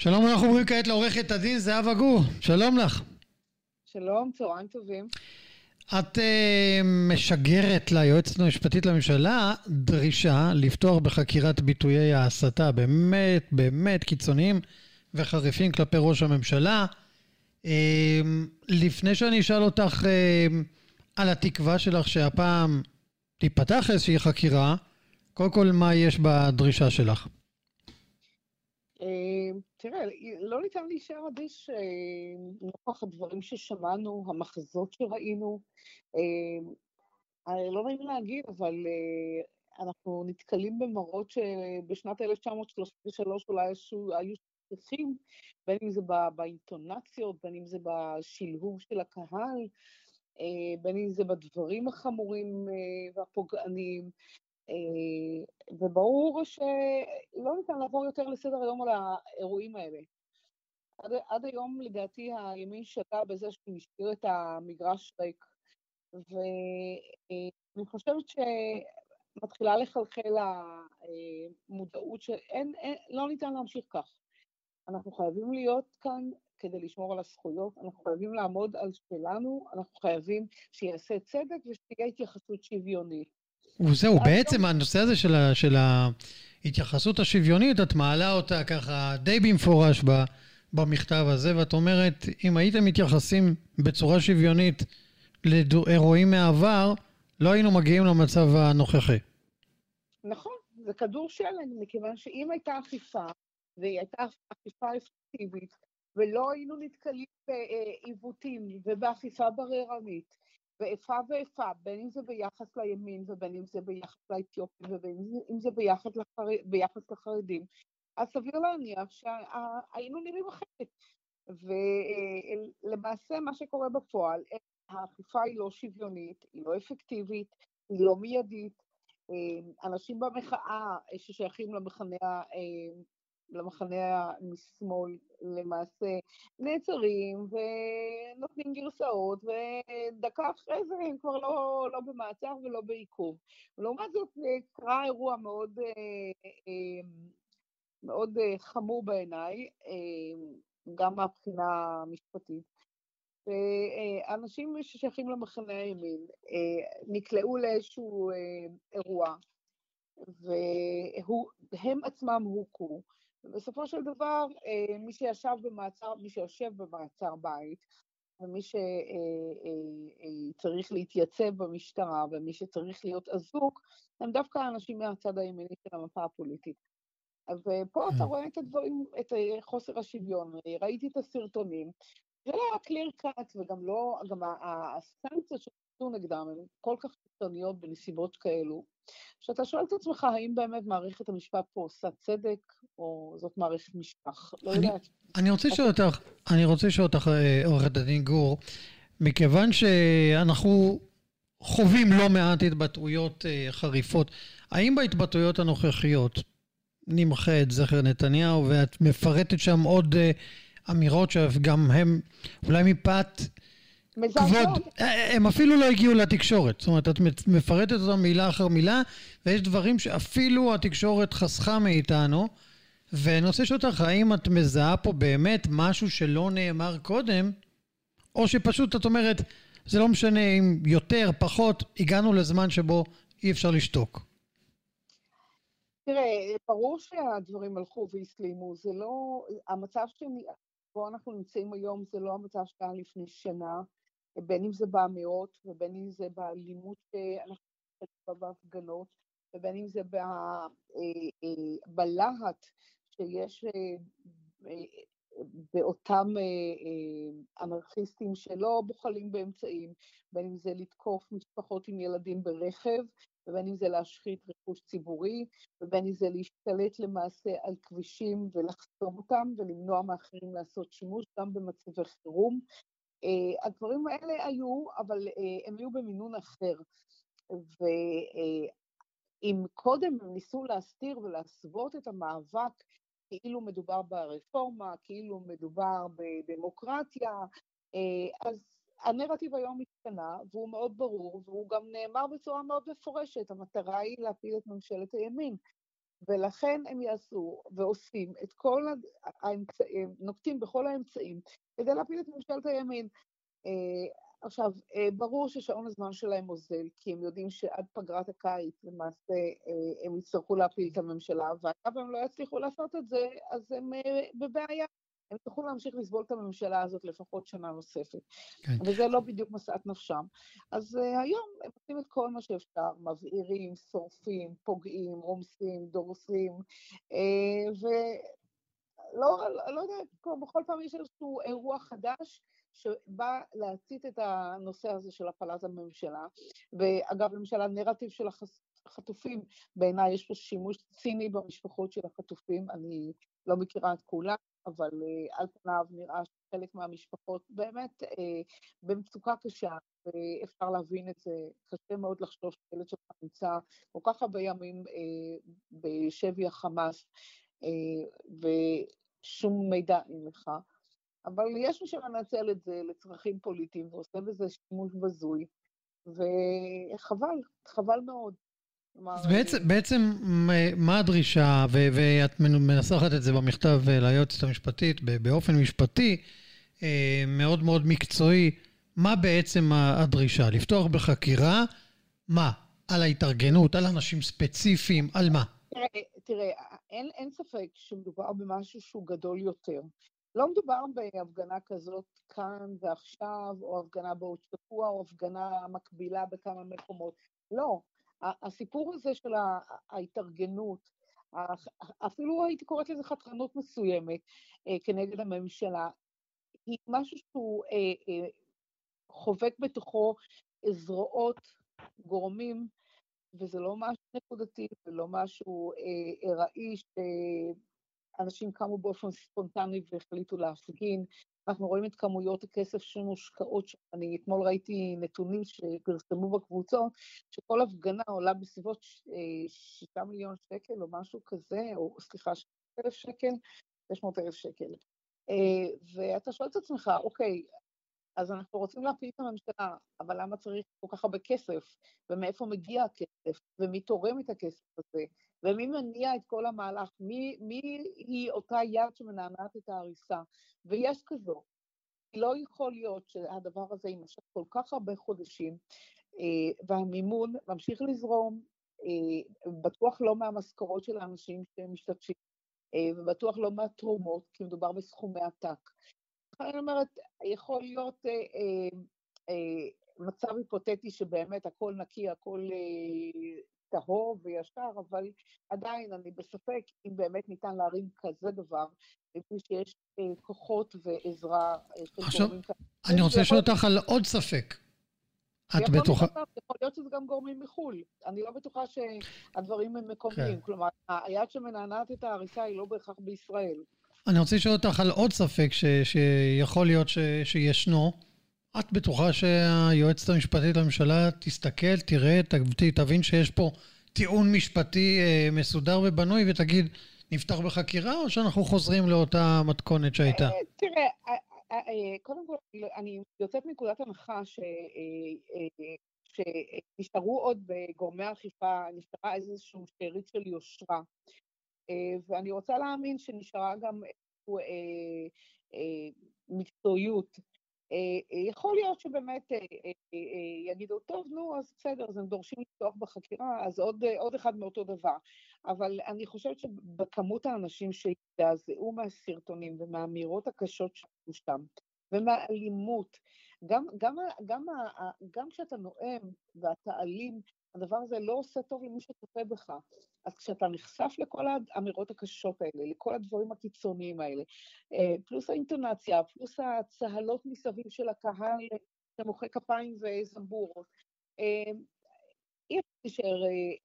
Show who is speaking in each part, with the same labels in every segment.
Speaker 1: שלום, אנחנו עוברים כעת לעורכת הדין זהבה גור. שלום לך.
Speaker 2: שלום, צהריים טובים.
Speaker 1: את משגרת ליועצת המשפטית לממשלה דרישה לפתוח בחקירת ביטויי ההסתה באמת באמת קיצוניים וחריפים כלפי ראש הממשלה. לפני שאני אשאל אותך על התקווה שלך שהפעם תיפתח איזושהי חקירה, קודם כל מה יש בדרישה שלך?
Speaker 2: תראה, לא ניתן להישאר אדיש נוכח הדברים ששמענו, המחזות שראינו. לא נעים להגיד, אבל אנחנו נתקלים במראות שבשנת 1933 אולי היו שכיחים, בין אם זה באינטונציות, בין אם זה בשלהוב של הקהל, בין אם זה בדברים החמורים והפוגעניים. וברור שלא ניתן לעבור יותר לסדר היום על האירועים האלה. עד היום לדעתי הימין שגה בזה שהוא משאיר את המגרש ריק, ואני חושבת שמתחילה לחלחל המודעות שלא ניתן להמשיך כך. אנחנו חייבים להיות כאן כדי לשמור על הזכויות, אנחנו חייבים לעמוד על שלנו, אנחנו חייבים שיעשה צדק ושתהיה התייחסות שוויונית.
Speaker 1: וזהו, בעצם הנושא הזה של ההתייחסות השוויונית, את מעלה אותה ככה די במפורש במכתב הזה, ואת אומרת, אם הייתם מתייחסים בצורה שוויונית לאירועים מהעבר, לא היינו מגיעים למצב הנוכחי.
Speaker 2: נכון, זה כדור שלג, מכיוון שאם הייתה אכיפה, והיא הייתה אכיפה אפקטיבית, ולא היינו נתקלים בעיוותים ובאכיפה בררנית, ואיפה ואיפה, בין אם זה ביחס לימין ובין אם זה ביחס לאתיופים ובין אם זה ביחס לחרדים, אז סביר להניח שהיינו נראים אחרת. ולמעשה מה שקורה בפועל, האכיפה היא לא שוויונית, היא לא אפקטיבית, היא לא מיידית. אנשים במחאה ששייכים למחנה משמאל למעשה נעצרים ונותנים גרסאות, ודקה אחרי זה הם כבר לא במעצר ולא בעיכוב. לעומת זאת קרה אירוע מאוד מאוד חמור בעיניי, גם מהבחינה המשפטית. ואנשים ששייכים למחנה הימין נקלעו לאיזשהו אירוע, והם עצמם הוכו. ובסופו של דבר, מי שיושב במעצר בית, ומי שצריך להתייצב במשטרה, ומי שצריך להיות אזוק, הם דווקא האנשים מהצד הימיני של המפה הפוליטית. ופה אתה רואה את הדברים, את חוסר השוויון, ראיתי את הסרטונים, זה לא היה קליר קאט, וגם לא, גם הסנקציות שעשו נגדם, הן כל כך קיצוניות בנסיבות כאלו, שאתה שואל את עצמך, האם באמת מערכת המשפט פה עושה צדק, או זאת מערכת משפח? לא יודעת.
Speaker 1: אני רוצה לשאול אותך, עורכת הדין גור, מכיוון שאנחנו חווים לא מעט התבטאויות חריפות, האם בהתבטאויות הנוכחיות נמחה את זכר נתניהו, ואת מפרטת שם עוד אמירות שגם הם אולי מפאת כבוד, הם אפילו לא הגיעו לתקשורת, זאת אומרת את מפרטת אותם מילה אחר מילה, ויש דברים שאפילו התקשורת חסכה מאיתנו, ואני רוצה לשאול אותך, האם את מזהה פה באמת משהו שלא נאמר קודם, או שפשוט את אומרת, זה לא משנה אם יותר, פחות, הגענו לזמן שבו אי אפשר לשתוק.
Speaker 2: תראה, ברור שהדברים הלכו והסלימו, זה לא, המצב שבו אנחנו נמצאים היום, זה לא המצב שהיה לפני שנה, בין אם זה באמירות, ובין אם זה באלימות שאנחנו נמצאים בהפגנות, ובין אם זה בלהט שיש באותם אנרכיסטים שלא בוחלים באמצעים, בין אם זה לתקוף משפחות עם ילדים ברכב, ובין אם זה להשחית רכוש ציבורי, ובין אם זה להשתלט למעשה על כבישים ולחסום אותם, ולמנוע מאחרים לעשות שימוש גם במצבי חירום. הדברים האלה היו, אבל הם היו במינון אחר. ואם קודם הם ניסו להסתיר ולהסוות את המאבק, כאילו מדובר ברפורמה, כאילו מדובר בדמוקרטיה, אז הנרטיב היום משתנה, והוא מאוד ברור, והוא גם נאמר בצורה מאוד מפורשת, המטרה היא להפיל את ממשלת הימין. ולכן הם יעשו ועושים את כל האמצעים, נוקטים בכל האמצעים, כדי להפיל את ממשלת הימין. עכשיו, ברור ששעון הזמן שלהם אוזל, כי הם יודעים שעד פגרת הקיץ, למעשה, הם יצטרכו להפיל את הממשלה, ואגב הם לא יצליחו לעשות את זה, אז הם בבעיה. הם יצטרכו להמשיך לסבול את הממשלה הזאת לפחות שנה נוספת.
Speaker 1: כן.
Speaker 2: וזה לא בדיוק משאת נפשם. אז היום הם עושים את כל מה שאפשר, מבעירים, שורפים, פוגעים, רומסים, דורסים, לא יודעת, בכל פעם יש איזשהו אירוע חדש שבא להצית את הנושא הזה של הפלת הממשלה. ואגב, למשל, הנרטיב של החטופים, בעיניי יש פה שימוש ציני במשפחות של החטופים, אני לא מכירה את כולם, אבל על פניו נראה שחלק מהמשפחות באמת במצוקה קשה, ואפשר להבין את זה, קשה מאוד לחשוש ילד שלך נמצא כל כך הרבה ימים בשבי החמאס, ושום מידע אין לך, אבל יש מי שמנצל את זה לצרכים פוליטיים, ועושה בזה שימוש בזוי, וחבל, חבל מאוד.
Speaker 1: אז בעצם מה הדרישה, ואת מנסחת את זה במכתב ליועצת המשפטית, באופן משפטי, מאוד מאוד מקצועי, מה בעצם הדרישה? לפתוח בחקירה? מה? על ההתארגנות, על אנשים ספציפיים, על מה?
Speaker 2: תראה, אין ספק שמדובר במשהו שהוא גדול יותר. לא מדובר בהפגנה כזאת כאן ועכשיו, או הפגנה בעוד שבוע, או הפגנה מקבילה בכמה מקומות. לא. הסיפור הזה של ההתארגנות, אפילו הייתי קוראת לזה חתרנות מסוימת כנגד הממשלה, היא משהו שהוא חובק בתוכו זרועות, גורמים, וזה לא משהו נקודתי, זה לא משהו ארעי שאנשים קמו באופן ספונטני והחליטו להפגין. אנחנו רואים את כמויות הכסף שמושקעות, אני אתמול ראיתי נתונים שפרסמו בקבוצות, שכל הפגנה עולה בסביבות 6 מיליון שקל או משהו כזה, או סליחה, 600,000 שקל, 600,000 שקל. ואתה שואל את עצמך, אוקיי, אז אנחנו רוצים להפיל את הממשלה, אבל למה צריך כל כך הרבה כסף? ומאיפה מגיע הכסף? ומי תורם את הכסף הזה? ומי מניע את כל המהלך? מי היא אותה יד שמנענעת את ההריסה? ויש כזו. לא יכול להיות שהדבר הזה יימשך כל כך הרבה חודשים, והמימון ממשיך לזרום, בטוח לא מהמשכורות של האנשים שמשתתפים, ובטוח לא מהתרומות, כי מדובר בסכומי עתק. אני אומרת, יכול להיות מצב היפותטי שבאמת הכל נקי, הכל טהור וישר, אבל עדיין אני בספק אם באמת ניתן להרים כזה דבר, לפי שיש כוחות ועזרה של גורמים כאלה.
Speaker 1: אני רוצה לשאול אותך על עוד ספק. את בטוחה?
Speaker 2: יכול להיות שזה גם גורמים מחול. אני לא בטוחה שהדברים הם מקומיים. כלומר, היד שמנענעת את ההריסה היא לא בהכרח בישראל.
Speaker 1: אני רוצה לשאול אותך על עוד ספק שיכול להיות שישנו. את בטוחה שהיועצת המשפטית לממשלה תסתכל, תראה, תבין שיש פה טיעון משפטי מסודר ובנוי ותגיד, נפתח בחקירה או שאנחנו חוזרים לאותה מתכונת שהייתה?
Speaker 2: תראה, קודם כל, אני יוצאת מנקודת הנחה שנשארו עוד בגורמי האכיפה, נשארה איזשהו שארית של יושרה, ואני רוצה להאמין שנשארה גם מקצועיות. יכול להיות שבאמת יגידו, טוב, נו, אז בסדר, אז הם דורשים לפתוח בחקירה, אז עוד אחד מאותו דבר. אבל אני חושבת שבכמות האנשים שהזדעזעו מהסרטונים ומהאמירות הקשות שהיו שם, ומהאלימות, גם כשאתה נואם ואתה אלים, הדבר הזה לא עושה טוב למי שצופה בך. אז כשאתה נחשף לכל האמירות הקשות האלה, לכל הדברים הקיצוניים האלה, פלוס האינטונציה, פלוס הצהלות מסביב של הקהל, שמוחא כפיים וזמבורות, אי אפשר להישאר...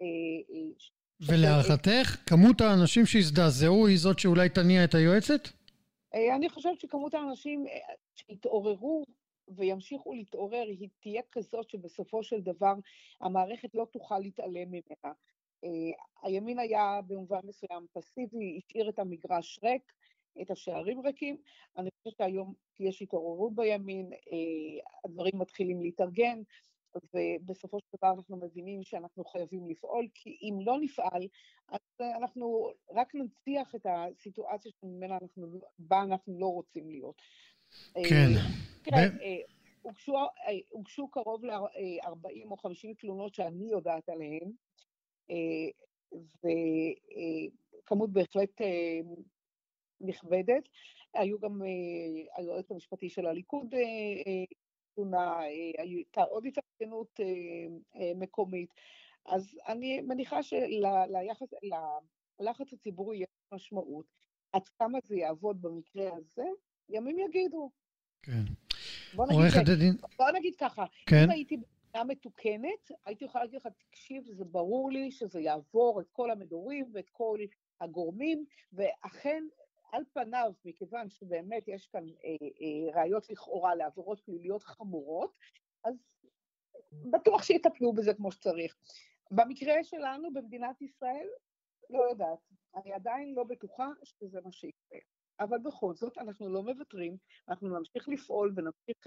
Speaker 1: ולהערכתך, כמות האנשים שהזדעזעו היא זאת שאולי תניע את היועצת?
Speaker 2: אני חושבת שכמות האנשים שהתעוררו וימשיכו להתעורר, היא תהיה כזאת שבסופו של דבר המערכת לא תוכל להתעלם ממנה. הימין היה במובן מסוים פסיבי, השאיר את המגרש ריק, את השערים ריקים. אני חושבת שהיום יש התעוררות בימין, הדברים מתחילים להתארגן, ובסופו של דבר אנחנו מבינים שאנחנו חייבים לפעול, כי אם לא נפעל, אז אנחנו רק ננציח את הסיטואציה בה אנחנו לא רוצים להיות.
Speaker 1: כן.
Speaker 2: תראה, הוגשו קרוב ל-40 או 50 תלונות שאני יודעת עליהן, וכמות בהחלט נכבדת. היו גם היועץ המשפטי של הליכוד תלונה, הייתה עוד התארגנות מקומית. אז אני מניחה שללחץ הציבורי יש משמעות. עד כמה זה יעבוד במקרה הזה, ימים יגידו.
Speaker 1: כן.
Speaker 2: בוא נגיד ככה, אם הייתי במדינה מתוקנת, הייתי יכולה להגיד לך, תקשיב, זה ברור לי שזה יעבור את כל המדורים ואת כל הגורמים, ואכן, על פניו, מכיוון שבאמת יש כאן ראיות לכאורה לעבירות פליליות חמורות, אז בטוח שיטפלו בזה כמו שצריך. במקרה שלנו, במדינת ישראל, לא יודעת. אני עדיין לא בטוחה שזה מה שיקרה. אבל בכל זאת, אנחנו לא מוותרים, אנחנו נמשיך לפעול ונמשיך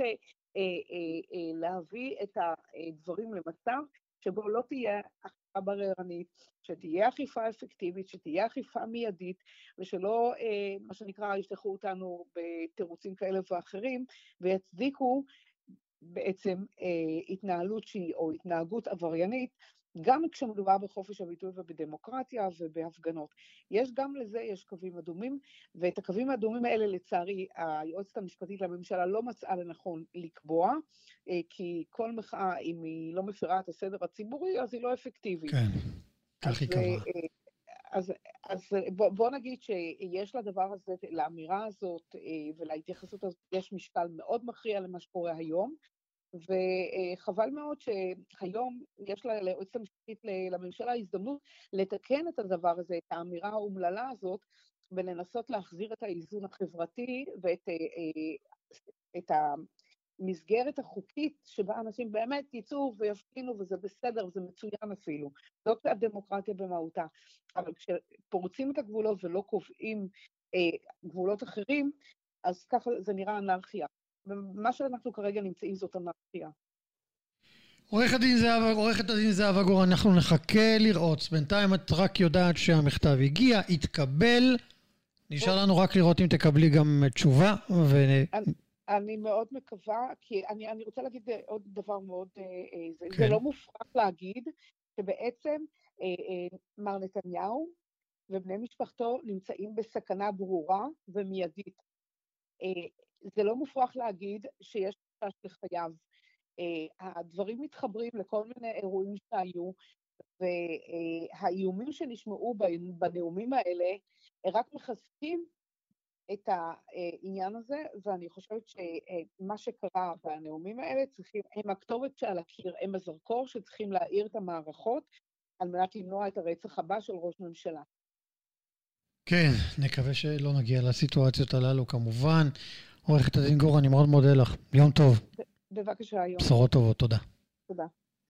Speaker 2: להביא את הדברים למצב שבו לא תהיה אכיפה בררנית, שתהיה אכיפה אפקטיבית, שתהיה אכיפה מיידית, ושלא, מה שנקרא, ישלחו אותנו בתירוצים כאלה ואחרים, ויצדיקו בעצם התנהלות שהיא או התנהגות עבריינית, גם כשמדובר בחופש הביטוי ובדמוקרטיה ובהפגנות. גם לזה יש קווים אדומים, ואת הקווים האדומים האלה לצערי היועצת המשפטית לממשלה לא מצאה לנכון לקבוע, כי כל מחאה אם היא לא מפירה את הסדר הציבורי אז היא לא אפקטיבית.
Speaker 1: כן, כך היא קבעה.
Speaker 2: אז בוא נגיד שיש לדבר הזה, לאמירה הזאת ולהתייחסות הזאת יש משקל מאוד מכריע למה שקורה היום, וחבל מאוד שהיום יש ליועצת המשפטית לממשלה הזדמנות לתקן את הדבר הזה, את האמירה האומללה הזאת, ולנסות להחזיר את האיזון החברתי ואת המסגרת החוקית שבה אנשים באמת יצאו ויפגינו וזה בסדר וזה מצוין אפילו. זאת הדמוקרטיה במהותה. אבל כשפורצים את הגבולות ולא קובעים גבולות אחרים, אז ככה זה נראה אנרכיה. ומה שאנחנו כרגע נמצאים זאת אנרכיה.
Speaker 1: עורכת הדין זהבה גור, אנחנו נחכה לראות. בינתיים את רק יודעת שהמכתב הגיע, התקבל. נשאר לנו רק לראות אם תקבלי גם תשובה.
Speaker 2: אני מאוד מקווה, כי אני רוצה להגיד עוד דבר מאוד, זה לא מופרך להגיד, שבעצם מר נתניהו ובני משפחתו נמצאים בסכנה ברורה ומיידית. זה לא מופרך להגיד שיש חשש לחייו. הדברים מתחברים לכל מיני אירועים שהיו, והאיומים שנשמעו בנאומים האלה, רק מחזקים את העניין הזה, ואני חושבת שמה שקרה בנאומים האלה, הם הכתובת שעל הקיר, הם הזרקור שצריכים להאיר את המערכות, על מנת למנוע את הרצח הבא של ראש ממשלה.
Speaker 1: כן, נקווה שלא נגיע לסיטואציות הללו כמובן. עורכת הדין גור, אני מאוד מודה לך. יום טוב.
Speaker 2: בבקשה, יום.
Speaker 1: בשורות טובות, תודה.
Speaker 2: תודה.